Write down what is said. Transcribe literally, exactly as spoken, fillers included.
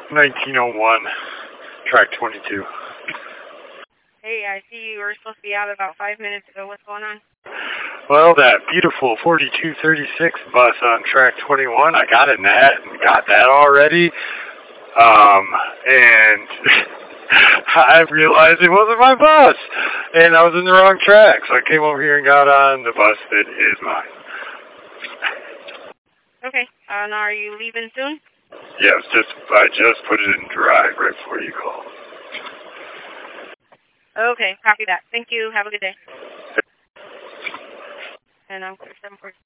nineteen oh one, track twenty-two. Hey, I see you were supposed to be out about five minutes ago. What's going on? Well, that beautiful forty-two thirty-six bus on track twenty-one, I got in that and got that already. Um, and I realized it wasn't my bus, and I was in the wrong track, so I came over here and got on the bus that is mine. Okay, uh, now are you leaving soon? Yeah, it's just I just put it in drive right before you called. Okay, copy that. Thank you. Have a good day. And I'm seven four.